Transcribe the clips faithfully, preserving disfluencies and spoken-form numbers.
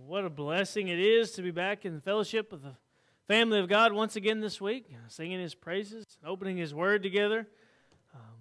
What a blessing it is to be back in fellowship with the family of God once again this week, singing His praises, opening His Word together. Um,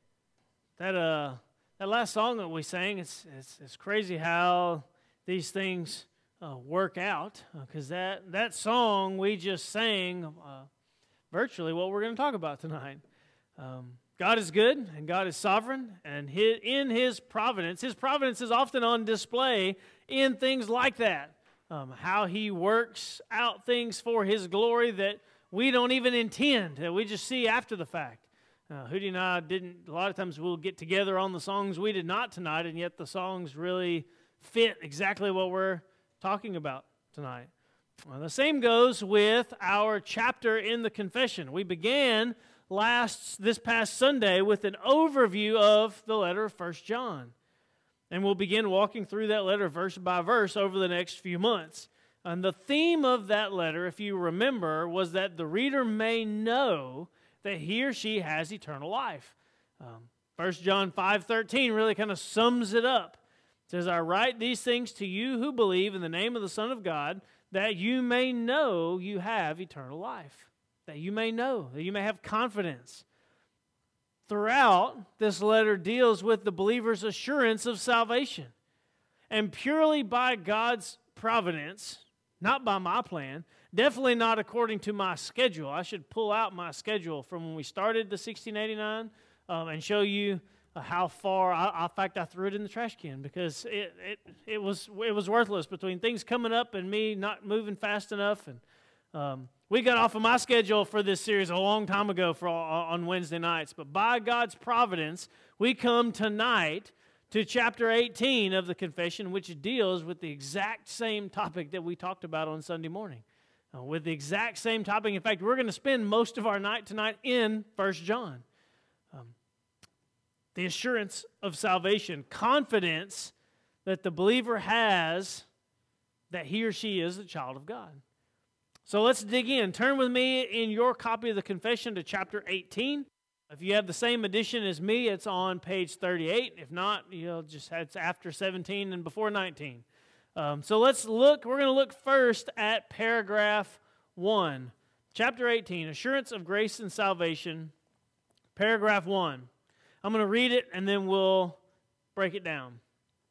that uh, that last song that we sang, it's it's, it's crazy how these things uh, work out, because uh, that that song we just sang, uh, virtually what we're going to talk about tonight. Um, God is good, and God is sovereign, and his, in His providence, His providence is often on display in things like that. Um, how He works out things for His glory that we don't even intend, that we just see after the fact. Uh, Hootie and I didn't, a lot of times we'll get together on the songs we did not tonight, and yet the songs really fit exactly what we're talking about tonight. Well, the same goes with our chapter in the confession. We began last, this past Sunday with an overview of the letter of First John. And we'll begin walking through that letter verse by verse over the next few months. And the theme of that letter, if you remember, was that the reader may know that he or she has eternal life. Um, First John five thirteen really kind of sums it up. It says, I write these things to you who believe in the name of the Son of God, that you may know you have eternal life. That you may know, that you may have confidence. Throughout, this letter deals with the believer's assurance of salvation. And purely by God's providence, not by my plan, definitely not according to my schedule. I should pull out my schedule from when we started the sixteen eighty-nine um, and show you uh, how far, I, in fact, I threw it in the trash can because it, it, it, was, it was worthless between things coming up and me not moving fast enough. And um, We got off of my schedule for this series a long time ago for on Wednesday nights, but by God's providence, we come tonight to chapter eighteen of the confession, which deals with the exact same topic that we talked about on Sunday morning. Uh, with the exact same topic. In fact, we're going to spend most of our night tonight in First John. Um, the assurance of salvation, confidence that the believer has that he or she is a child of God. So let's dig in. Turn with me in your copy of the confession to chapter eighteen. If you have the same edition as me, it's on page thirty-eight. If not, you'll just it's after seventeen and before nineteen. Um, so let's look. We're going to look first at paragraph one, chapter eighteen, Assurance of Grace and Salvation, paragraph one. I'm going to read it and then we'll break it down.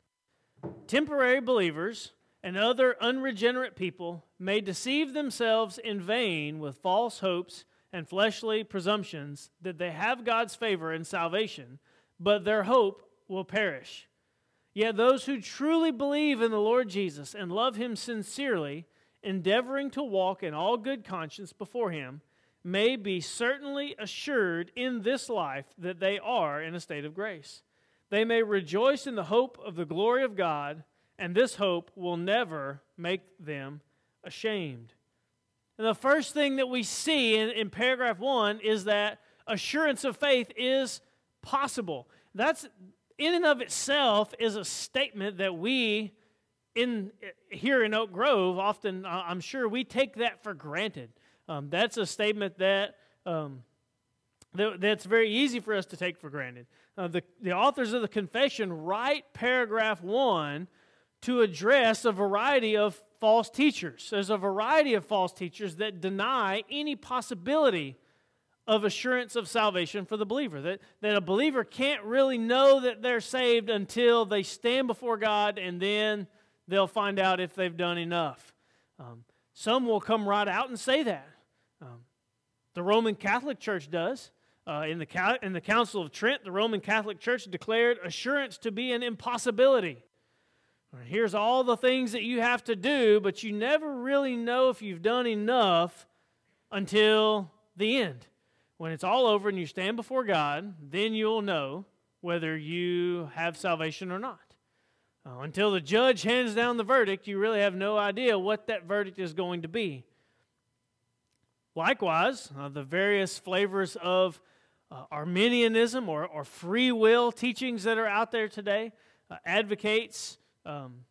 Temporary believers and other unregenerate people may deceive themselves in vain with false hopes and fleshly presumptions that they have God's favor and salvation, but their hope will perish. Yet those who truly believe in the Lord Jesus and love Him sincerely, endeavoring to walk in all good conscience before Him, may be certainly assured in this life that they are in a state of grace. They may rejoice in the hope of the glory of God, and this hope will never make them ashamed. And the first thing that we see in, in paragraph one is that assurance of faith is possible. That's, in and of itself, is a statement that we, in here in Oak Grove, often, I'm sure, we take that for granted. Um, that's a statement that, um, that that's very easy for us to take for granted. Uh, the, the authors of the confession write paragraph one to address a variety of false teachers. There's a variety of false teachers that deny any possibility of assurance of salvation for the believer. That, that a believer can't really know that they're saved until they stand before God, and then they'll find out if they've done enough. Um, some will come right out and say that. Um, the Roman Catholic Church does. Uh, in, the, in the Council of Trent, the Roman Catholic Church declared assurance to be an impossibility. Here's all the things that you have to do, but you never really know if you've done enough until the end. When it's all over and you stand before God, then you'll know whether you have salvation or not. Uh, until the judge hands down the verdict, you really have no idea what that verdict is going to be. Likewise, uh, the various flavors of uh, Arminianism or, or free will teachings that are out there today uh, advocates Um,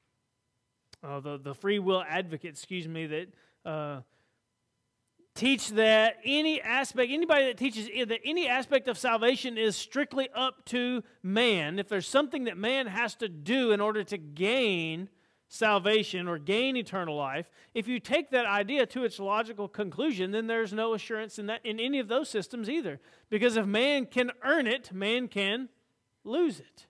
uh, the, the free will advocates, excuse me, that uh, teach that any aspect, anybody that teaches that any aspect of salvation is strictly up to man. If there's something that man has to do in order to gain salvation or gain eternal life, if you take that idea to its logical conclusion, then there's no assurance in that in any of those systems either. Because if man can earn it, man can lose it.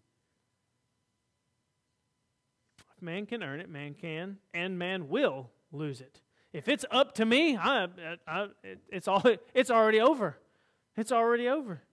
If man can earn it, man can, and man will lose it. If it's up to me, I, I, it's all it's already over. It's already over.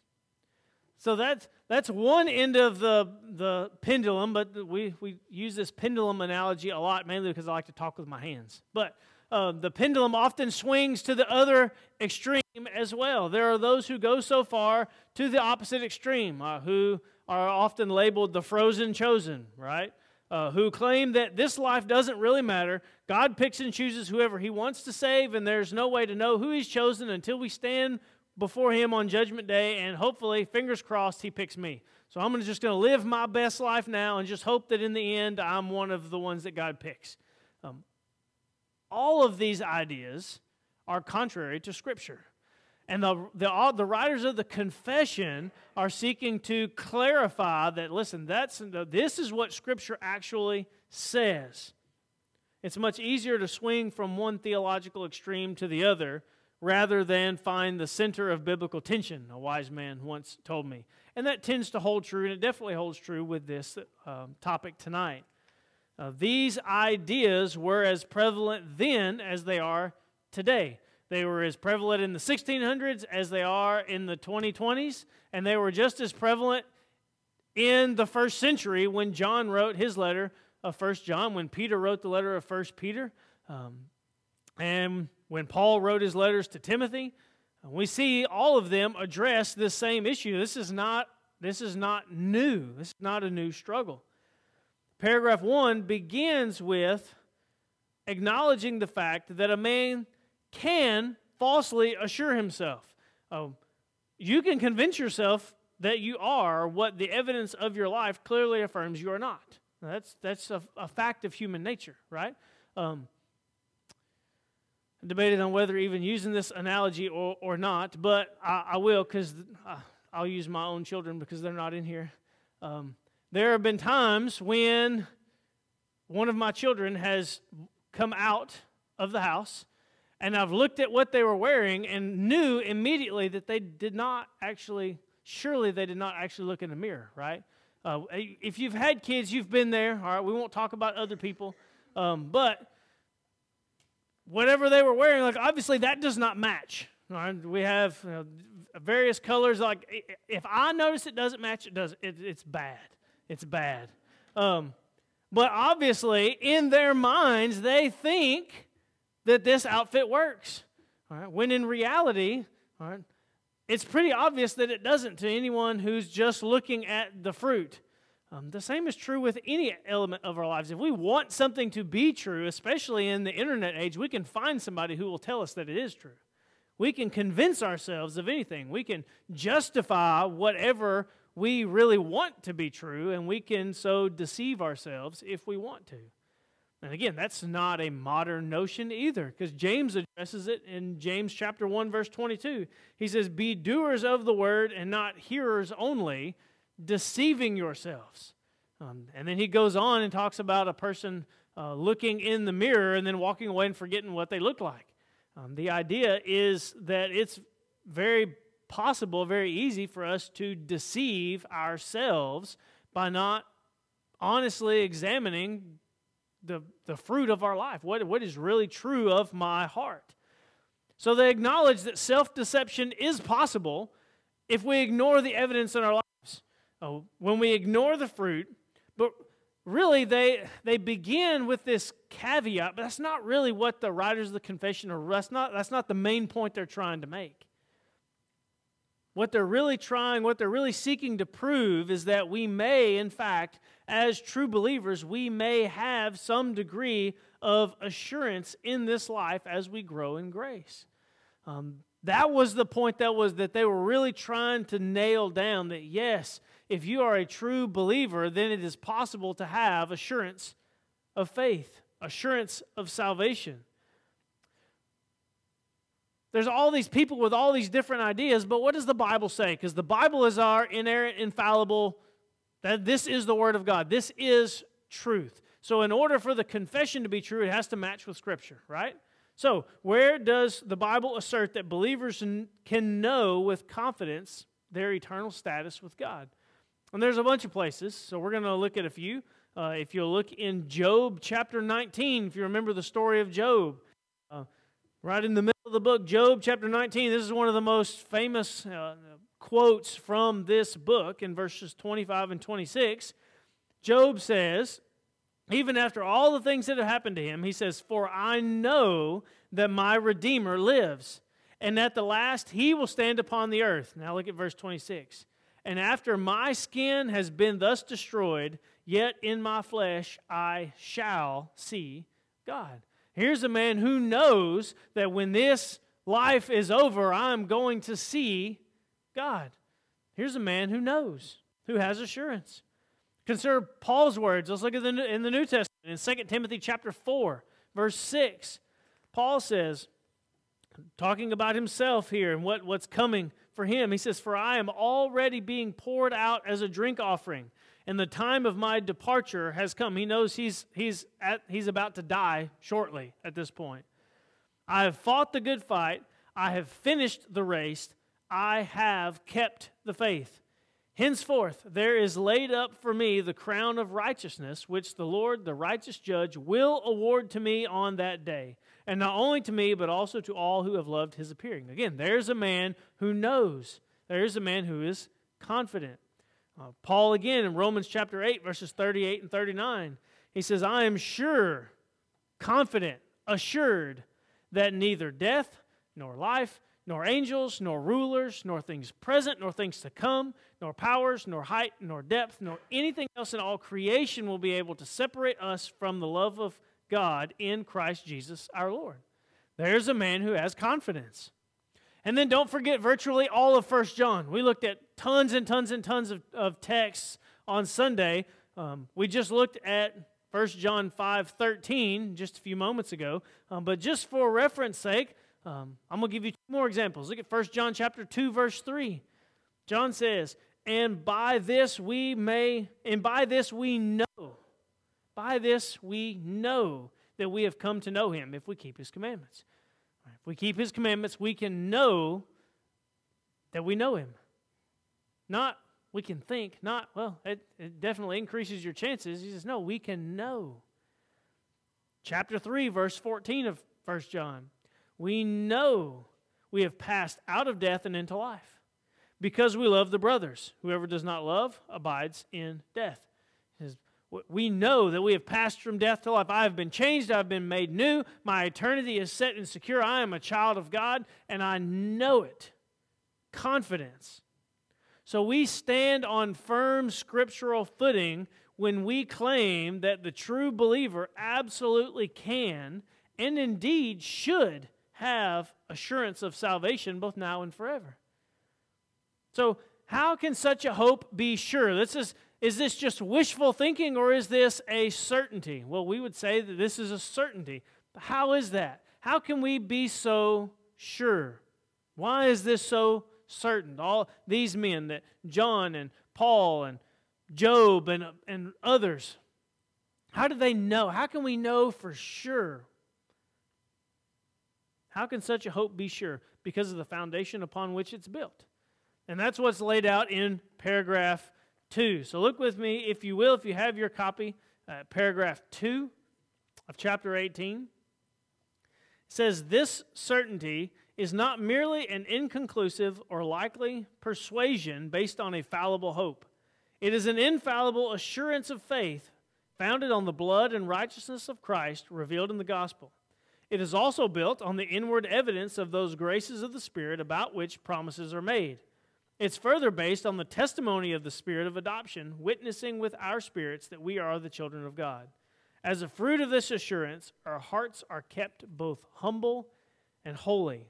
So that's that's one end of the the pendulum, but we, we use this pendulum analogy a lot, mainly because I like to talk with my hands. But uh, the pendulum often swings to the other extreme as well. There are those who go so far to the opposite extreme, uh, who are often labeled the frozen chosen, right? Uh, who claim that this life doesn't really matter. God picks and chooses whoever He wants to save, and there's no way to know who He's chosen until we stand before Him on Judgment Day, and hopefully, fingers crossed, He picks me. So I'm just going to live my best life now and just hope that in the end I'm one of the ones that God picks. Um, all of these ideas are contrary to Scripture. And the, the, all, the writers of the confession are seeking to clarify that, listen, that's, this is what Scripture actually says. It's much easier to swing from one theological extreme to the other rather than find the center of biblical tension, a wise man once told me. And that tends to hold true, and it definitely holds true with this uh, topic tonight. Uh, these ideas were as prevalent then as they are today. They were as prevalent in the sixteen hundreds as they are in the twenty twenties, and they were just as prevalent in the first century when John wrote his letter of First John, when Peter wrote the letter of First Peter, um, and when Paul wrote his letters to Timothy. We see all of them address this same issue. This is not, this is not new. This is not a new struggle. Paragraph one begins with acknowledging the fact that a man can falsely assure himself. Oh, you can convince yourself that you are what the evidence of your life clearly affirms you are not. That's, that's a, a fact of human nature, right? Um, debated on whether even using this analogy or, or not, but I, I will, because I'll use my own children because they're not in here. Um, there have been times when one of my children has come out of the house, and I've looked at what they were wearing and knew immediately that they did not actually, surely they did not actually look in the mirror, right? Uh, if you've had kids, you've been there, all right? We won't talk about other people, um, but whatever they were wearing, like obviously that does not match. All right? We have you know, various colors. Like if I notice it doesn't match, it does. It, it's bad. It's bad. Um, but obviously, in their minds, they think that this outfit works. All right? When in reality, all right, it's pretty obvious that it doesn't to anyone who's just looking at the fruit. Um, the same is true with any element of our lives. If we want something to be true, especially in the internet age, we can find somebody who will tell us that it is true. We can convince ourselves of anything. We can justify whatever we really want to be true, and we can so deceive ourselves if we want to. And again, that's not a modern notion either, because James addresses it in James chapter one, verse twenty-two. He says, "Be doers of the word and not hearers only, deceiving yourselves." Um, and then he goes on and talks about a person uh, looking in the mirror and then walking away and forgetting what they look like. Um, the idea is that it's very possible, very easy for us to deceive ourselves by not honestly examining the, the fruit of our life, what, what is really true of my heart. So they acknowledge that self-deception is possible if we ignore the evidence in our lives. Oh, when we ignore the fruit, but really they they begin with this caveat, but that's not really what the writers of the confession are, that's not, that's not the main point they're trying to make. What they're really trying, what they're really seeking to prove is that we may, in fact, as true believers, we may have some degree of assurance in this life as we grow in grace. Um, that was the point that was that they were really trying to nail down, that yes, if you are a true believer, then it is possible to have assurance of faith, assurance of salvation. There's all these people with all these different ideas, but what does the Bible say? Because the Bible is our inerrant, infallible, that this is the Word of God. This is truth. So in order for the confession to be true, it has to match with Scripture, right? So where does the Bible assert that believers can know with confidence their eternal status with God? And there's a bunch of places, so we're going to look at a few. Uh, if you'll look in Job chapter nineteen, if you remember the story of Job, uh, right in the middle of the book, Job chapter nineteen, this is one of the most famous uh, quotes from this book in verses twenty-five and twenty-six. Job says, even after all the things that have happened to him, he says, "For I know that my Redeemer lives, and at the last he will stand upon the earth." Now look at verse twenty-six. "And after my skin has been thus destroyed, yet in my flesh I shall see God." Here's a man who knows that when this life is over, I'm going to see God. Here's a man who knows, who has assurance. Consider Paul's words. Let's look at the in the New Testament. In Second Timothy chapter four, verse six, Paul says, talking about himself here and what, what's coming for him, he says, "For I am already being poured out as a drink offering, and the time of my departure has come." He knows he's, he's, at, he's about to die shortly at this point. "I have fought the good fight. I have finished the race. I have kept the faith. Henceforth there is laid up for me the crown of righteousness, which the Lord, the righteous judge, will award to me on that day. And not only to me, but also to all who have loved his appearing." Again, there's a man who knows. There's a man who is confident. Uh, Paul again in Romans chapter eight, verses thirty-eight and thirty-nine, he says, "I am sure, confident, assured, that neither death, nor life, nor angels, nor rulers, nor things present, nor things to come, nor powers, nor height, nor depth, nor anything else in all creation will be able to separate us from the love of God in Christ Jesus our Lord." There's a man who has confidence. And then don't forget virtually all of First John. We looked at tons and tons and tons of, of texts on Sunday. Um, we just looked at First John five thirteen just a few moments ago. Um, but just for reference sake, um, I'm going to give you two more examples. Look at First John chapter two, verse three. John says, "And by this we may, and by this we know, by this we know that we have come to know him if we keep his commandments." If we keep his commandments, we can know that we know him. Not we can think, not, well, it, it definitely increases your chances. He says, no, we can know. Chapter three, verse fourteen of First John. "We know we have passed out of death and into life, because we love the brothers. Whoever does not love abides in death." He says, we know that we have passed from death to life. I have been changed. I have been made new. My eternity is set and secure. I am a child of God, and I know it. Confidence. So we stand on firm scriptural footing when we claim that the true believer absolutely can, and indeed should, have assurance of salvation both now and forever. So how can such a hope be sure? This is Is this just wishful thinking, or is this a certainty? Well, we would say that this is a certainty. But how is that? How can we be so sure? Why is this so certain? All these men, that John and Paul and Job and, and others, how do they know? How can we know for sure? How can such a hope be sure? Because of the foundation upon which it's built. And that's what's laid out in paragraph two. So look with me, if you will, if you have your copy, uh, paragraph two of chapter eighteen. It says, "This certainty is not merely an inconclusive or likely persuasion based on a fallible hope. It is an infallible assurance of faith founded on the blood and righteousness of Christ revealed in the gospel. It is also built on the inward evidence of those graces of the Spirit about which promises are made. It's further based on the testimony of the Spirit of adoption, witnessing with our spirits that we are the children of God. As a fruit of this assurance, our hearts are kept both humble and holy."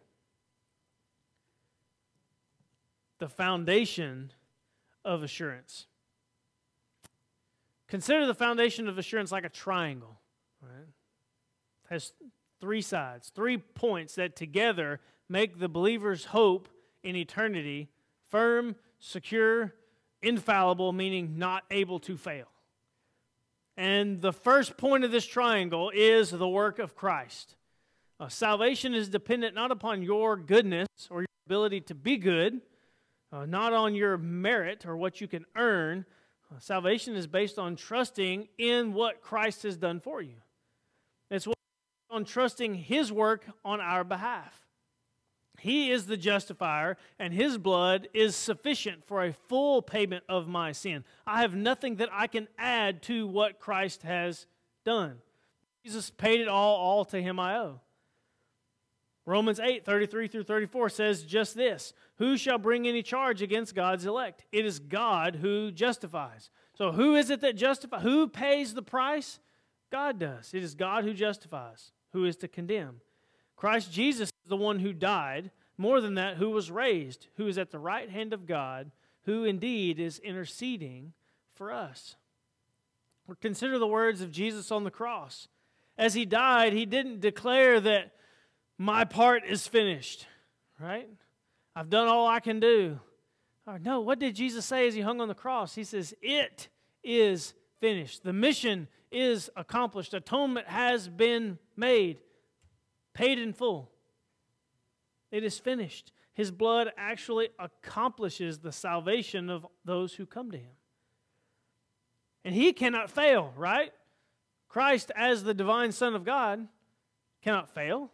The foundation of assurance. Consider the foundation of assurance like a triangle. Right? It has three sides, three points that together make the believer's hope in eternity firm, secure, infallible, meaning not able to fail. And the first point of this triangle is the work of Christ. Uh, salvation is dependent not upon your goodness or your ability to be good, uh, not on your merit or what you can earn. Uh, salvation is based on trusting in what Christ has done for you. It's on trusting His work on our behalf. He is the justifier, and His blood is sufficient for a full payment of my sin. I have nothing that I can add to what Christ has done. Jesus paid it all, all to Him I owe. Romans eight, thirty-three through thirty-four says just this: who shall bring any charge against God's elect? It is God who justifies. So who is it that justifies? Who pays the price? God does. It is God who justifies. Who is to condemn? Christ Jesus is the one who died, more than that, who was raised, who is at the right hand of God, who indeed is interceding for us. Or consider the words of Jesus on the cross. As He died, He didn't declare that my part is finished, right? I've done all I can do. Or no, what did Jesus say as He hung on the cross? He says, it is finished. The mission is accomplished. Atonement has been made. Paid in full. It is finished. His blood actually accomplishes the salvation of those who come to Him. And He cannot fail, right? Christ, as the divine Son of God, cannot fail.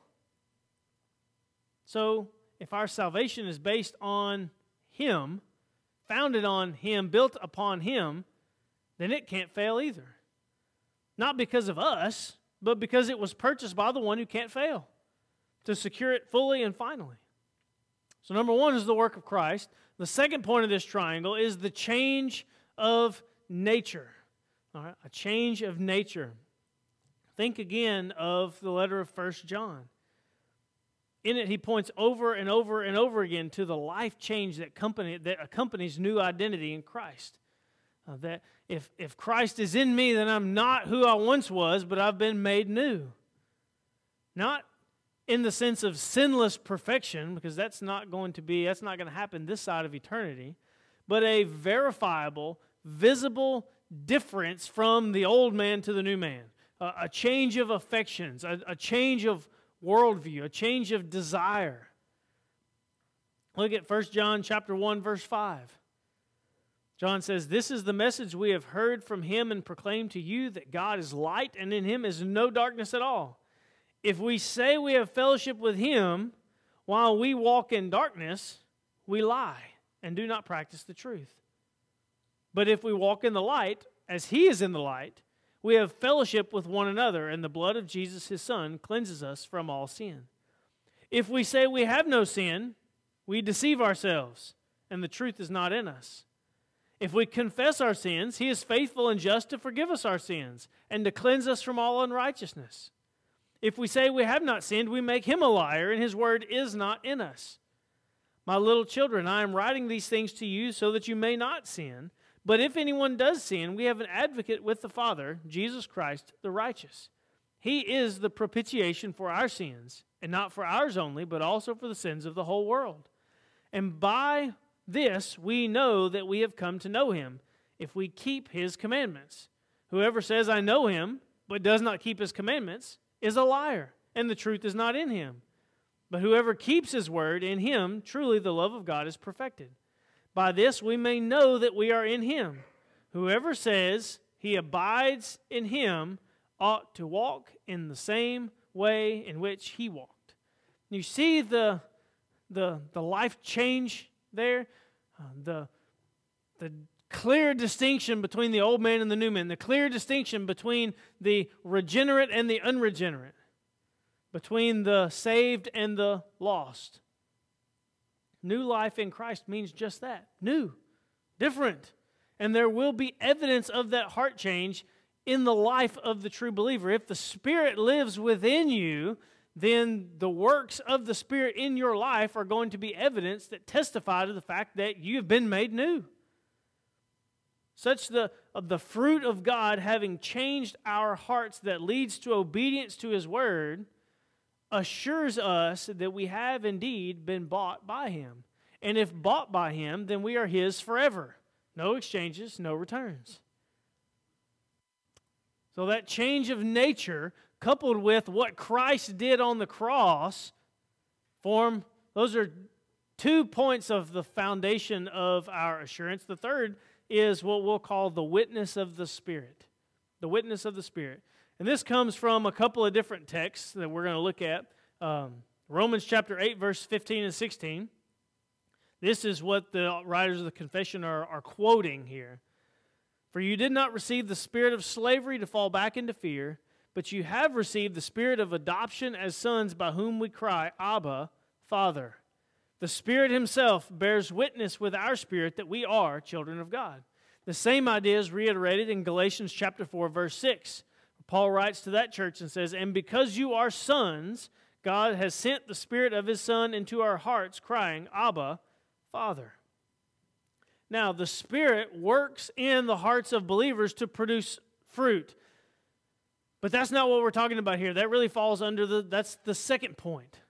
So, if our salvation is based on Him, founded on Him, built upon Him, then it can't fail either. Not because of us, but because it was purchased by the one who can't fail, to secure it fully and finally. So number one is the work of Christ. The second point of this triangle is the change of nature. All right, a change of nature. Think again of the letter of First John. In it, he points over and over and over again to the life change that, company, that accompanies new identity in Christ. Uh, that if, if Christ is in me, then I'm not who I once was, but I've been made new. Not in the sense of sinless perfection, because that's not going to be, that's not going to happen this side of eternity, but a verifiable, visible difference from the old man to the new man. Uh, a change of affections, a, a change of worldview, a change of desire. Look at First John chapter one, verse five. John says, this is the message we have heard from Him and proclaimed to you, that God is light and in Him is no darkness at all. If we say we have fellowship with Him while we walk in darkness, we lie and do not practice the truth. But if we walk in the light, as He is in the light, we have fellowship with one another, and the blood of Jesus, His Son, cleanses us from all sin. If we say we have no sin, we deceive ourselves, and the truth is not in us. If we confess our sins, He is faithful and just to forgive us our sins and to cleanse us from all unrighteousness. If we say we have not sinned, we make Him a liar, and His word is not in us. My little children, I am writing these things to you so that you may not sin. But if anyone does sin, we have an advocate with the Father, Jesus Christ, the righteous. He is the propitiation for our sins, and not for ours only, but also for the sins of the whole world. And by this we know that we have come to know Him, if we keep His commandments. Whoever says, I know Him, but does not keep His commandments, is a liar, and the truth is not in him. But whoever keeps His word, in him truly the love of God is perfected. By this we may know that we are in Him. Whoever says he abides in Him ought to walk in the same way in which He walked. You see the, the, the life change there? Uh, the, the clear distinction between the old man and the new man. The clear distinction between the regenerate and the unregenerate. Between the saved and the lost. New life in Christ means just that. New. Different. And there will be evidence of that heart change in the life of the true believer. If the Spirit lives within you, then the works of the Spirit in your life are going to be evidence that testify to the fact that you have been made new. Such the, of the fruit of God having changed our hearts that leads to obedience to His word assures us that we have indeed been bought by Him. And if bought by Him, then we are His forever. No exchanges, no returns. So that change of nature, coupled with what Christ did on the cross, form, those are two points of the foundation of our assurance. The third is what we'll call the witness of the Spirit. The witness of the Spirit. And this comes from a couple of different texts that we're going to look at. Um, Romans chapter eight, verse fifteen and sixteen. This is what the writers of the confession are, are quoting here. For you did not receive the spirit of slavery to fall back into fear, but you have received the spirit of adoption as sons, by whom we cry, Abba, Father. The Spirit Himself bears witness with our spirit that we are children of God. The same idea is reiterated in Galatians chapter four, verse six. Paul writes to that church and says, and because you are sons, God has sent the Spirit of His Son into our hearts, crying, Abba, Father. Now, the Spirit works in the hearts of believers to produce fruit. But that's not what we're talking about here. That really falls under the, that's the second point.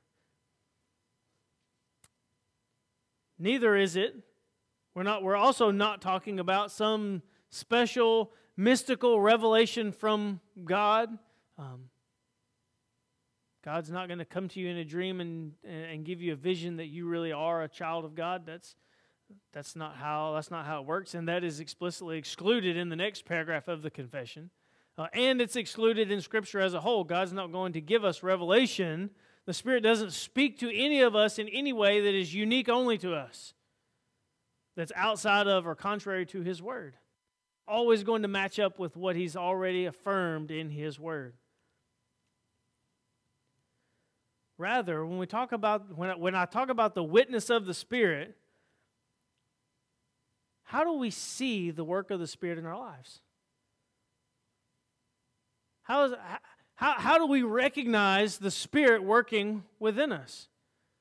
Neither is it, we're not, we're also not talking about some special mystical revelation from God. Um, God's not going to come to you in a dream and, and give you a vision that you really are a child of God. That's that's not how that's not how it works, and that is explicitly excluded in the next paragraph of the confession. Uh, and it's excluded in Scripture as a whole. God's not going to give us revelation. The Spirit doesn't speak to any of us in any way that is unique only to us, that's outside of or contrary to His Word. Always going to match up with what He's already affirmed in His Word. Rather, when we talk about when I, when I talk about the witness of the Spirit, how do we see the work of the Spirit in our lives? How is how how do we recognize the Spirit working within us?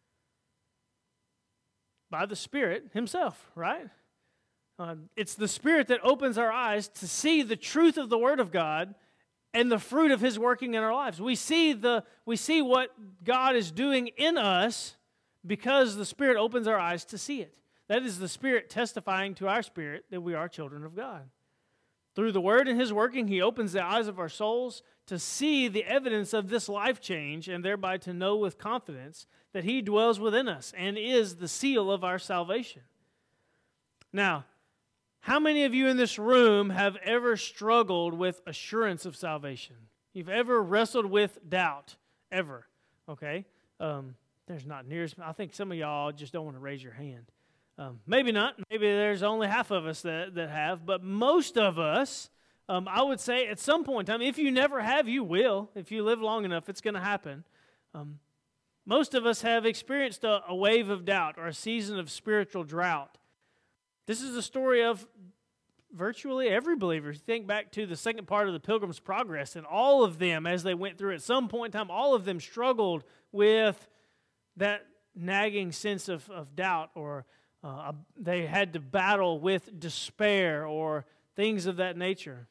By the Spirit Himself, right? Uh, it's the Spirit that opens our eyes to see the truth of the Word of God and the fruit of His working in our lives. We see the we see what God is doing in us because the Spirit opens our eyes to see it. That is the Spirit testifying to our spirit that we are children of God. Through the Word and His working, He opens the eyes of our souls to see the evidence of this life change and thereby to know with confidence that He dwells within us and is the seal of our salvation. Now, how many of you in this room have ever struggled with assurance of salvation? You've ever wrestled with doubt? Ever? Okay? Um, there's not near as, I think some of y'all just don't want to raise your hand. Um, maybe not. Maybe there's only half of us that, that have. But most of us, um, I would say at some point in time, if you never have, you will. If you live long enough, it's going to happen. Um, most of us have experienced a, a wave of doubt or a season of spiritual drought. This is the story of virtually every believer. Think back to the second part of the Pilgrim's Progress, and all of them, as they went through at some point in time, all of them struggled with that nagging sense of, of doubt, or uh, they had to battle with despair or things of that nature.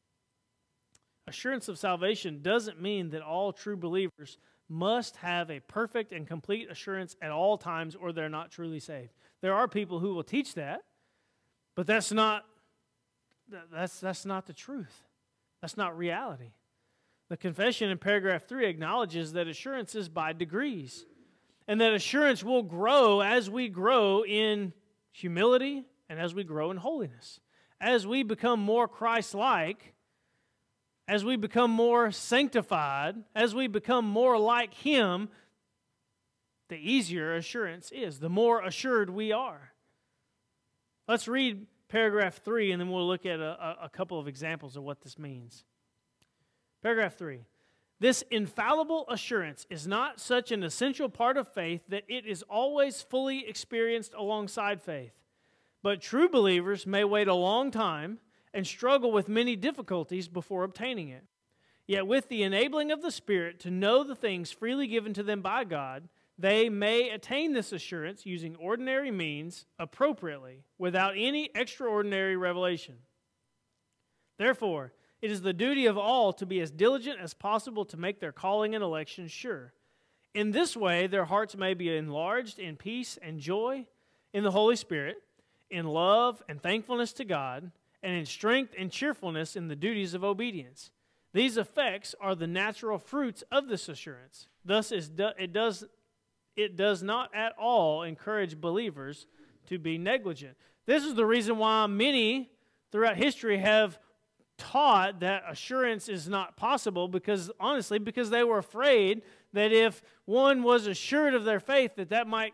Assurance of salvation doesn't mean that all true believers must have a perfect and complete assurance at all times or they're not truly saved. There are people who will teach that, but that's not that's that's not the truth. That's not reality. The confession in paragraph three acknowledges that assurance is by degrees, and that assurance will grow as we grow in humility and as we grow in holiness. As we become more Christ-like, as we become more sanctified, as we become more like Him, the easier assurance is, the more assured we are. Let's read paragraph three, and then we'll look at a, a couple of examples of what this means. Paragraph three. This infallible assurance is not such an essential part of faith that it is always fully experienced alongside faith. But true believers may wait a long time and struggle with many difficulties before obtaining it. Yet with the enabling of the Spirit to know the things freely given to them by God, they may attain this assurance using ordinary means appropriately, without any extraordinary revelation. Therefore, it is the duty of all to be as diligent as possible to make their calling and election sure. In this way, their hearts may be enlarged in peace and joy in the Holy Spirit, in love and thankfulness to God, and in strength and cheerfulness in the duties of obedience. These effects are the natural fruits of this assurance. Thus, it does, it does not at all encourage believers to be negligent. This is the reason why many throughout history have taught that assurance is not possible, because honestly, because they were afraid that if one was assured of their faith, that that might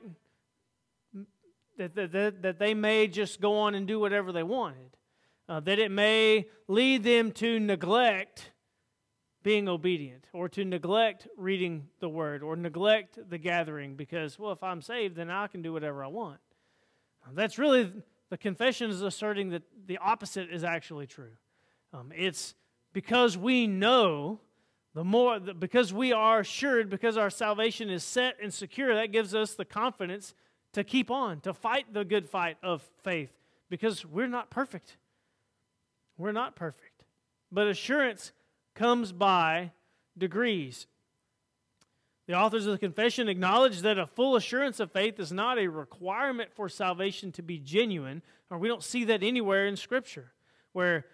that that, that, that they may just go on and do whatever they wanted, uh, that it may lead them to neglect being obedient, or to neglect reading the Word, or neglect the gathering, because, well, if I'm saved, then I can do whatever I want. That's really, the confession is asserting that the opposite is actually true. Um, it's because we know, the more, because we are assured, because our salvation is set and secure, that gives us the confidence to keep on, to fight the good fight of faith, because we're not perfect. We're not perfect. But assurance comes by degrees. The authors of the confession acknowledge that a full assurance of faith is not a requirement for salvation to be genuine, or we don't see that anywhere in Scripture, where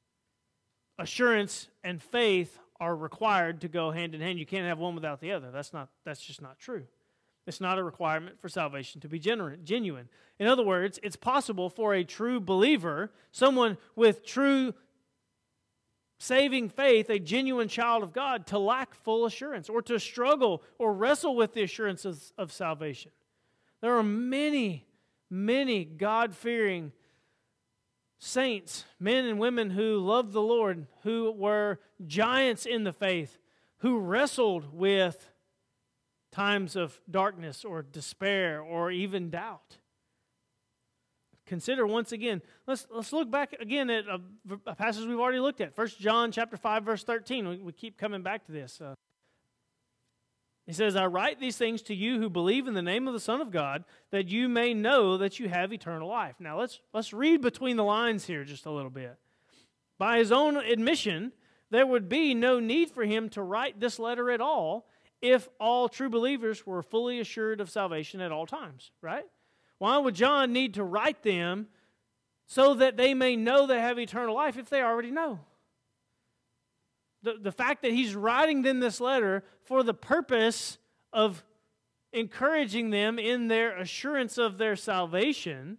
assurance and faith are required to go hand in hand. You can't have one without the other. That's not. That's just not true. It's not a requirement for salvation to be genuine. In other words, it's possible for a true believer, someone with true saving faith, a genuine child of God, to lack full assurance, or to struggle or wrestle with the assurance of, of salvation. There are many, many God-fearing saints, men and women who loved the Lord, who were giants in the faith, who wrestled with times of darkness or despair or even doubt. Consider once again, let's let's look back again at a, a passage we've already looked at. First John chapter five, verse thirteen. We, we keep coming back to this. Uh, he says, I write these things to you who believe in the name of the Son of God, that you may know that you have eternal life. Now let's let's read between the lines here just a little bit. By his own admission, there would be no need for him to write this letter at all if all true believers were fully assured of salvation at all times, right? Why would John need to write them so that they may know they have eternal life if they already know? The, the fact that he's writing them this letter for the purpose of encouraging them in their assurance of their salvation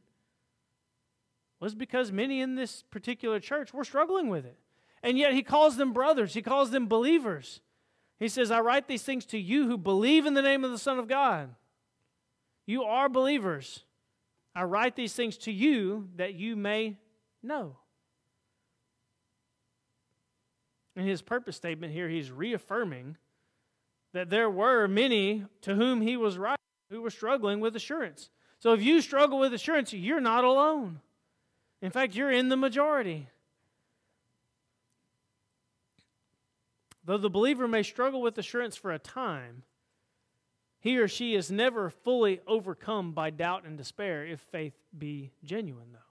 was because many in this particular church were struggling with it. And yet he calls them brothers. He calls them believers. He says, I write these things to you who believe in the name of the Son of God. You are believers. I write these things to you that you may know. In his purpose statement here, he's reaffirming that there were many to whom he was writing who were struggling with assurance. So if you struggle with assurance, you're not alone. In fact, you're in the majority. Though the believer may struggle with assurance for a time, he or she is never fully overcome by doubt and despair if faith be genuine, though.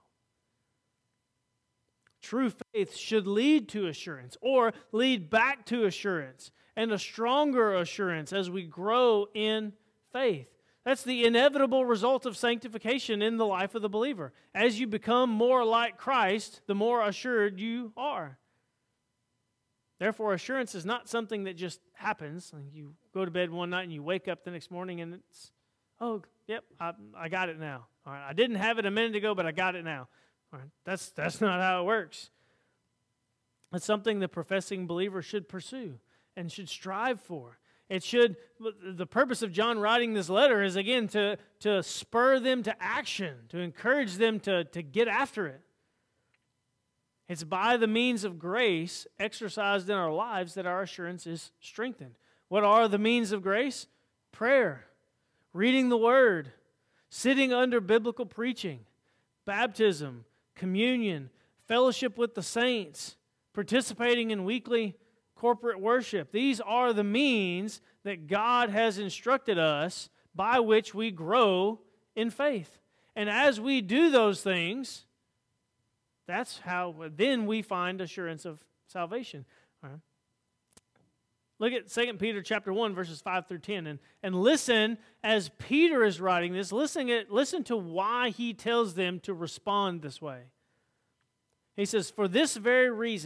True faith should lead to assurance, or lead back to assurance, and a stronger assurance as we grow in faith. That's the inevitable result of sanctification in the life of the believer. As you become more like Christ, the more assured you are. Therefore, assurance is not something that just happens. Like you go to bed one night and you wake up the next morning and it's, oh, yep, I, I got it now. All right, I didn't have it a minute ago, but I got it now. All right, that's, that's not how it works. It's something the professing believer should pursue and should strive for. It should, the purpose of John writing this letter is, again, to, to spur them to action, to encourage them to, to get after it. It's by the means of grace exercised in our lives that our assurance is strengthened. What are the means of grace? Prayer, reading the Word, sitting under biblical preaching, baptism, communion, fellowship with the saints, participating in weekly corporate worship. These are the means that God has instructed us by which we grow in faith. And as we do those things, that's how then we find assurance of salvation. All right. Look at Second Peter chapter one, verses five through ten, and, and listen as Peter is writing this. Listen, at, listen to why he tells them to respond this way. He says, for this very reason,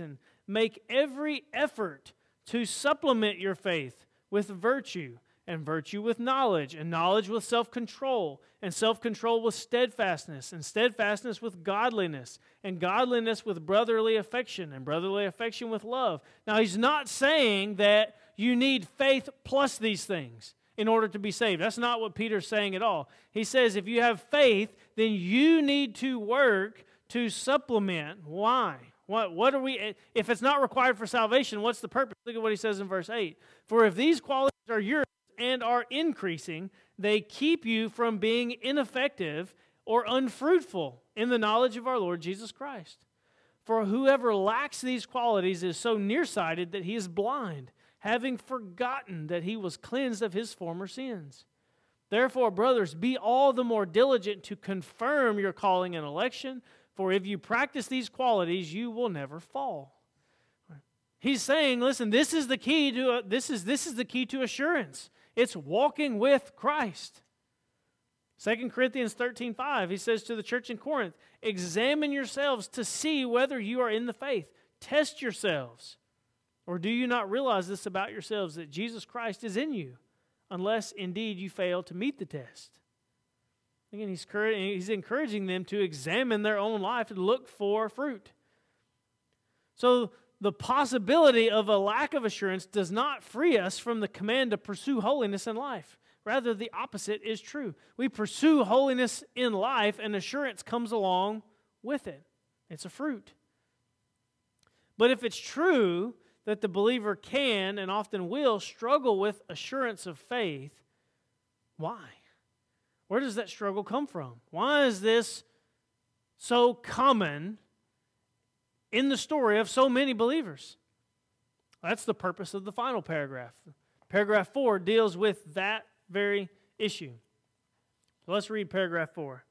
make every effort to supplement your faith with virtue, and virtue with knowledge, and knowledge with self-control, and self-control with steadfastness, and steadfastness with godliness, and godliness with brotherly affection, and brotherly affection with love. Now, he's not saying that you need faith plus these things in order to be saved. That's not what Peter's saying at all. He says if you have faith, then you need to work to supplement. Why? What, what are we, if it's not required for salvation, what's the purpose? Look at what he says in verse eight. For if these qualities are yours and are increasing, they keep you from being ineffective or unfruitful in the knowledge of our Lord Jesus Christ. For whoever lacks these qualities is so nearsighted that he is blind, having forgotten that he was cleansed of his former sins. Therefore, brothers, be all the more diligent to confirm your calling and election, for if you practice these qualities, you will never fall. He's saying, listen, this is the key to this is this is the key to assurance. It's walking with Christ. Second Corinthians thirteen five, he says to the church in Corinth, examine yourselves to see whether you are in the faith. Test yourselves. Or do you not realize this about yourselves, that Jesus Christ is in you, unless indeed you fail to meet the test? Again, he's, he's encouraging them to examine their own life and look for fruit. So the possibility of a lack of assurance does not free us from the command to pursue holiness in life. Rather, the opposite is true. We pursue holiness in life, and assurance comes along with it. It's a fruit. But if it's true that the believer can and often will struggle with assurance of faith, why? Where does that struggle come from? Why is this so common in the story of so many believers? That's the purpose of the final paragraph. Paragraph four deals with that very issue. So let's read paragraph four.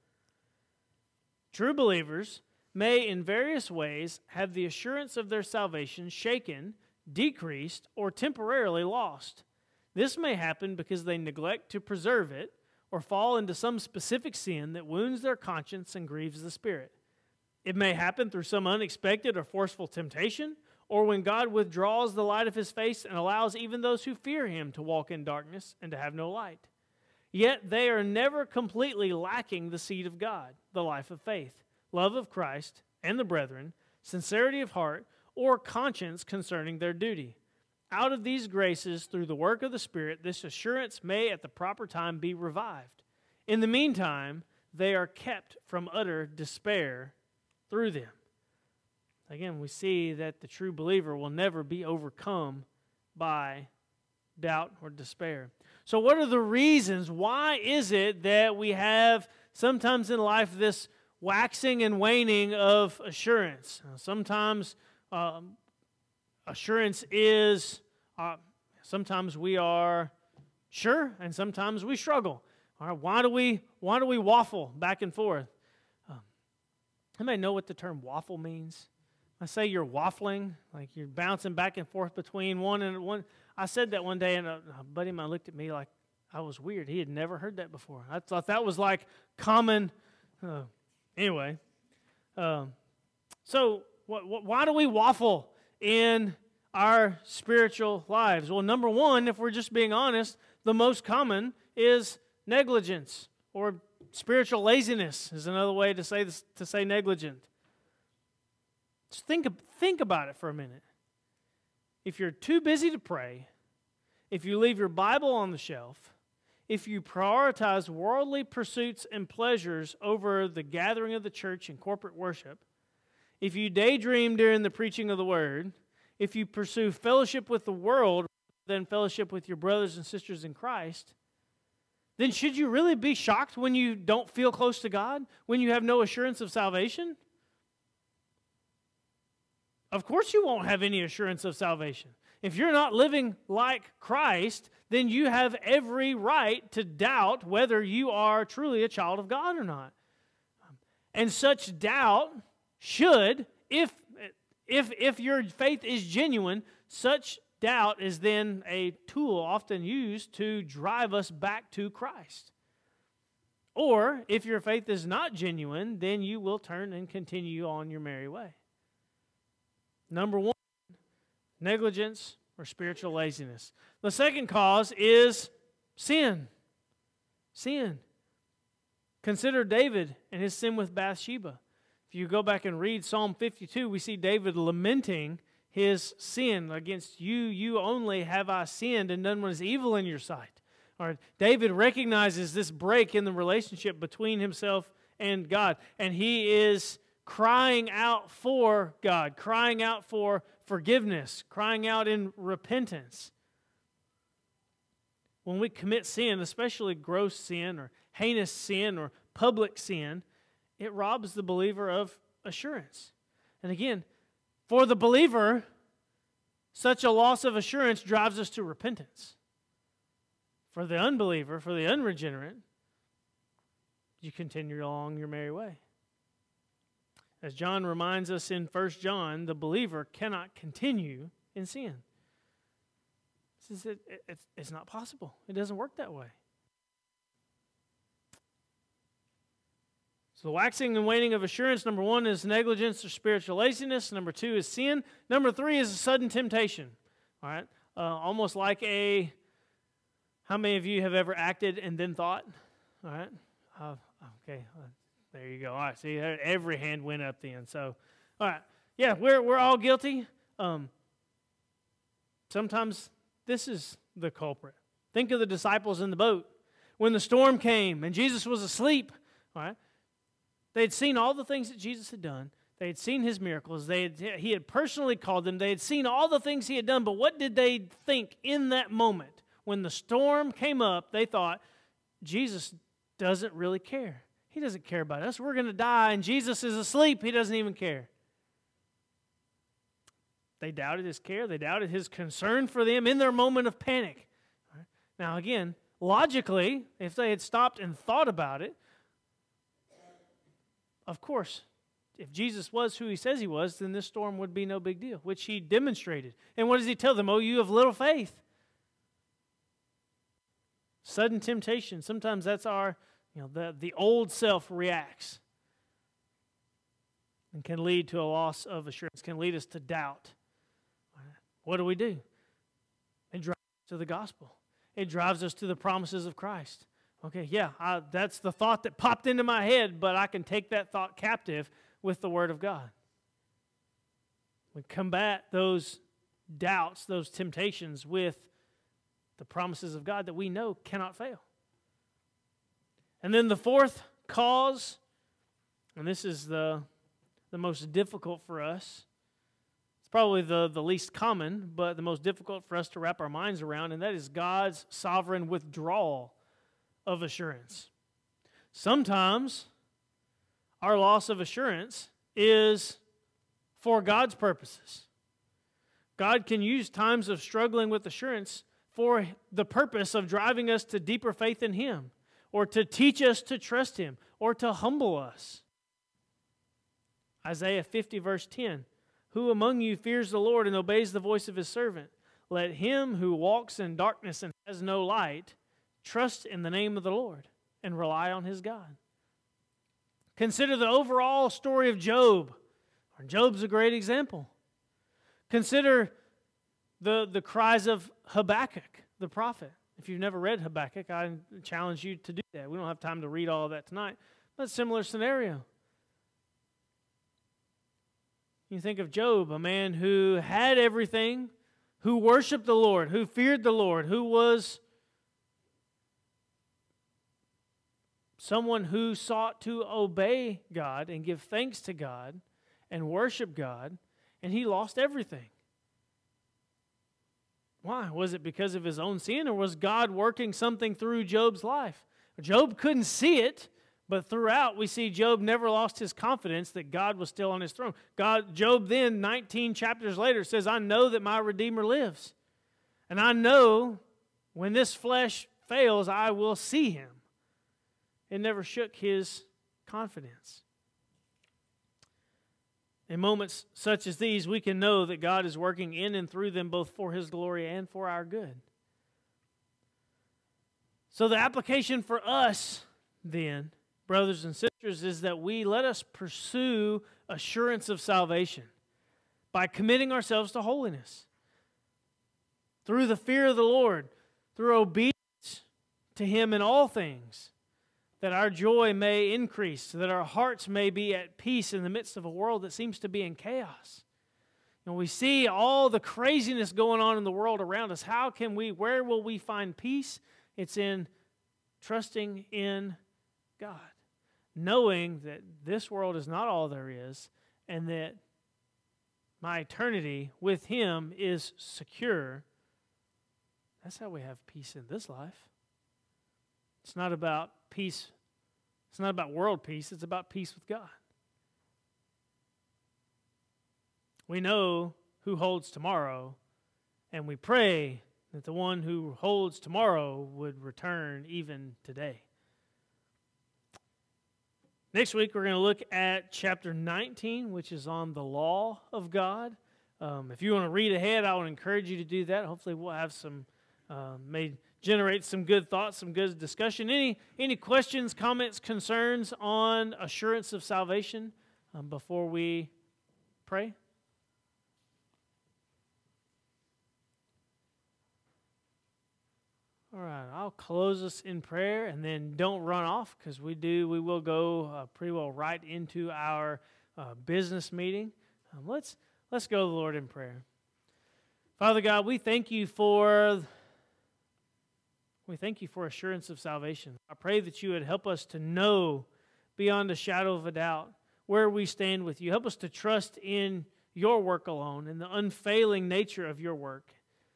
True believers may in various ways have the assurance of their salvation shaken, decreased, or temporarily lost. This may happen because they neglect to preserve it or fall into some specific sin that wounds their conscience and grieves the Spirit. It may happen through some unexpected or forceful temptation, or when God withdraws the light of His face and allows even those who fear Him to walk in darkness and to have no light. Yet they are never completely lacking the seed of God, the life of faith, love of Christ and the brethren, sincerity of heart, or conscience concerning their duty. Out of these graces, through the work of the Spirit, this assurance may at the proper time be revived. In the meantime, they are kept from utter despair through them. Again, we see that the true believer will never be overcome by doubt or despair. So what are the reasons? Why is it that we have sometimes in life this waxing and waning of assurance? Sometimes um, assurance is, uh, sometimes we are sure, and sometimes we struggle. All right, why do we why do we waffle back and forth? Um, anybody know what the term waffle means? I say you're waffling, like you're bouncing back and forth between one and one. I said that one day, and a, a buddy of mine looked at me like I was weird. He had never heard that before. I thought that was like common. Uh, anyway, um, so what, what, why do we waffle in our spiritual lives? Well, number one, if we're just being honest, the most common is negligence, or spiritual laziness is another way to say this, to say negligent. Just think, think about it for a minute. If you're too busy to pray, if you leave your Bible on the shelf, if you prioritize worldly pursuits and pleasures over the gathering of the church and corporate worship, if you daydream during the preaching of the Word, if you pursue fellowship with the world rather than fellowship with your brothers and sisters in Christ, then should you really be shocked when you don't feel close to God, when you have no assurance of salvation? Of course you won't have any assurance of salvation. If you're not living like Christ, then you have every right to doubt whether you are truly a child of God or not. And such doubt should, if, if, if your faith is genuine, such doubt is then a tool often used to drive us back to Christ. Or, if your faith is not genuine, then you will turn and continue on your merry way. Number one, negligence, or spiritual laziness. The second cause is sin. Sin. Consider David and his sin with Bathsheba. If you go back and read Psalm fifty-two, we see David lamenting his sin. Against you, you only have I sinned and done what is evil in your sight. All right. David recognizes this break in the relationship between himself and God, and he is crying out for God, crying out for forgiveness, crying out in repentance. When we commit sin, especially gross sin or heinous sin or public sin, it robs the believer of assurance. And again, for the believer, such a loss of assurance drives us to repentance. For the unbeliever, for the unregenerate, you continue along your merry way. As John reminds us in First John, the believer cannot continue in sin. It's, it's, it's not possible. It doesn't work that way. So the waxing and waning of assurance, number one, is negligence or spiritual laziness. Number two is sin. Number three is a sudden temptation. All right? Uh, almost like a, how many of you have ever acted and then thought? All right? Uh, okay, uh, there you go. All right, see, every hand went up then. So, all right. Yeah, we're we're all guilty. Um, sometimes this is the culprit. Think of the disciples in the boat. When the storm came and Jesus was asleep, all right, they had seen all the things that Jesus had done. They had seen his miracles. They had, he had personally called them. They had seen all the things he had done. But what did they think in that moment? When the storm came up, they thought, Jesus doesn't really care. He doesn't care about us. We're going to die, and Jesus is asleep. He doesn't even care. They doubted his care. They doubted his concern for them in their moment of panic. Right? Now, again, logically, if they had stopped and thought about it, of course, if Jesus was who he says he was, then this storm would be no big deal, which he demonstrated. And what does he tell them? Oh, you have little faith. Sudden temptation. Sometimes that's our, you know, the, the old self reacts and can lead to a loss of assurance, can lead us to doubt. What do we do? It drives us to the gospel. It drives us to the promises of Christ. Okay, yeah, I, that's the thought that popped into my head, but I can take that thought captive with the Word of God. We combat those doubts, those temptations with the promises of God that we know cannot fail. And then the fourth cause, and this is the, the most difficult for us. It's probably the, the least common, but the most difficult for us to wrap our minds around, and that is God's sovereign withdrawal of assurance. Sometimes our loss of assurance is for God's purposes. God can use times of struggling with assurance for the purpose of driving us to deeper faith in Him, or to teach us to trust Him, or to humble us. Isaiah fifty, verse ten, "Who among you fears the Lord and obeys the voice of His servant? Let him who walks in darkness and has no light trust in the name of the Lord and rely on his God." Consider the overall story of Job. Job's a great example. Consider the, the cries of Habakkuk, the prophet. If you've never read Habakkuk, I challenge you to do that. We don't have time to read all of that tonight, but similar scenario. You think of Job, a man who had everything, who worshiped the Lord, who feared the Lord, who was someone who sought to obey God and give thanks to God and worship God, and he lost everything. Why? Was it because of his own sin, or was God working something through Job's life? Job couldn't see it, but throughout we see Job never lost his confidence that God was still on his throne. God, Job then, nineteen chapters later, says, "I know that my Redeemer lives. And I know when this flesh fails, I will see him." It never shook his confidence. In moments such as these, we can know that God is working in and through them both for His glory and for our good. So the application for us, then, brothers and sisters, is that we let us pursue assurance of salvation by committing ourselves to holiness, through the fear of the Lord, through obedience to Him in all things, that our joy may increase, so that our hearts may be at peace in the midst of a world that seems to be in chaos. And we see all the craziness going on in the world around us. How can we, where will we find peace? It's in trusting in God, knowing that this world is not all there is, and that my eternity with Him is secure. That's how we have peace in this life. It's not about peace. It's not about world peace. It's about peace with God. We know who holds tomorrow, and we pray that the one who holds tomorrow would return even today. Next week, we're going to look at chapter nineteen, which is on the law of God. Um, if you want to read ahead, I would encourage you to do that. Hopefully, we'll have some, uh, may generate some good thoughts, some good discussion. Any any questions, comments, concerns on assurance of salvation um, before we pray? All right, I'll close us in prayer, and then don't run off, because we do. We will go uh, pretty well right into our uh, business meeting. Um, let's let's go to the Lord in prayer. Father God, we thank you for we thank you for assurance of salvation. I pray that you would help us to know beyond a shadow of a doubt where we stand with you. Help us to trust in your work alone and the unfailing nature of your work.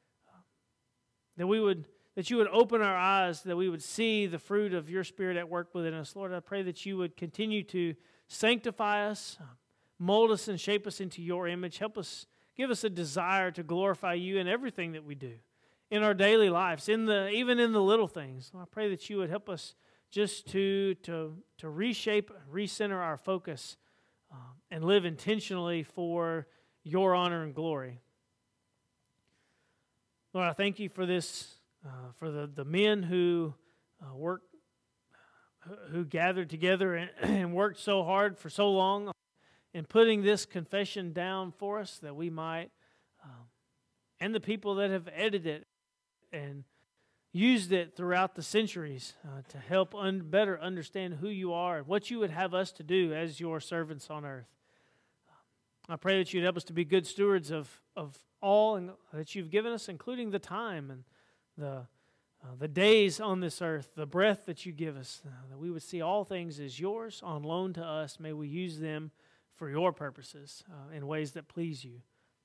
That we would. That you would open our eyes, that we would see the fruit of your Spirit at work within us. Lord, I pray that you would continue to sanctify us, mold us and shape us into your image. Help us, give us a desire to glorify you in everything that we do, in our daily lives, in the even in the little things. Lord, I pray that you would help us just to, to, to reshape, recenter our focus, um, and live intentionally for your honor and glory. Lord, I thank you for this. Uh, for the, the men who uh, work, who gathered together and, and worked so hard for so long in putting this confession down for us, that we might, um, and the people that have edited it and used it throughout the centuries uh, to help un- better understand who you are and what you would have us to do as your servants on earth. I pray that you'd help us to be good stewards of, of all and that you've given us, including the time and the uh, the days on this earth, the breath that you give us, uh, that we would see all things as yours on loan to us. May we use them for your purposes uh, in ways that please you.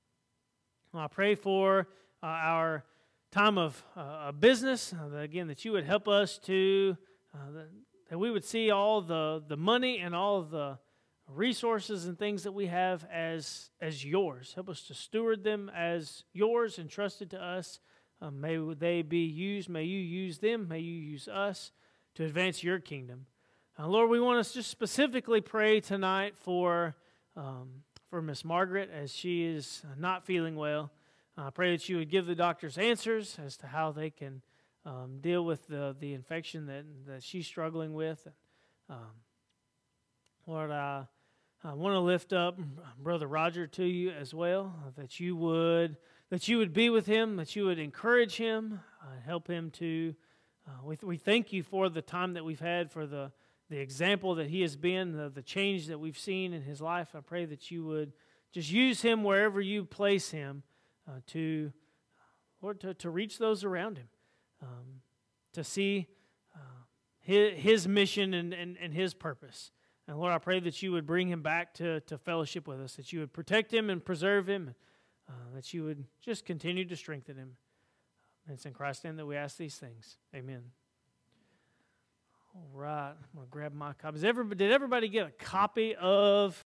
I pray for uh, our time of uh, business, uh, that, again, that you would help us to, uh, that, that we would see all the, the money and all of the resources and things that we have as, as yours. Help us to steward them as yours, entrusted to us. Um, may they be used, may you use them, may you use us to advance your kingdom. Uh, Lord, we want to just specifically pray tonight for um, for Miss Margaret as she is not feeling well. I uh, pray that you would give the doctors answers as to how they can um, deal with the, the infection that, that she's struggling with. Um, Lord, I, I want to lift up Brother Roger to you as well, uh, that you would... that you would be with him, that you would encourage him, uh, help him to, uh, we, we thank you for the time that we've had, for the, the example that he has been, the, the change that we've seen in his life. I pray that you would just use him wherever you place him uh, to, Lord, to, to reach those around him, um, to see uh, his, his mission and, and, and his purpose. And Lord, I pray that you would bring him back to, to fellowship with us, that you would protect him and preserve him, Uh, that you would just continue to strengthen him. And it's in Christ's name that we ask these things. Amen. All right. I'm going to grab my copies. Everybody, did everybody get a copy of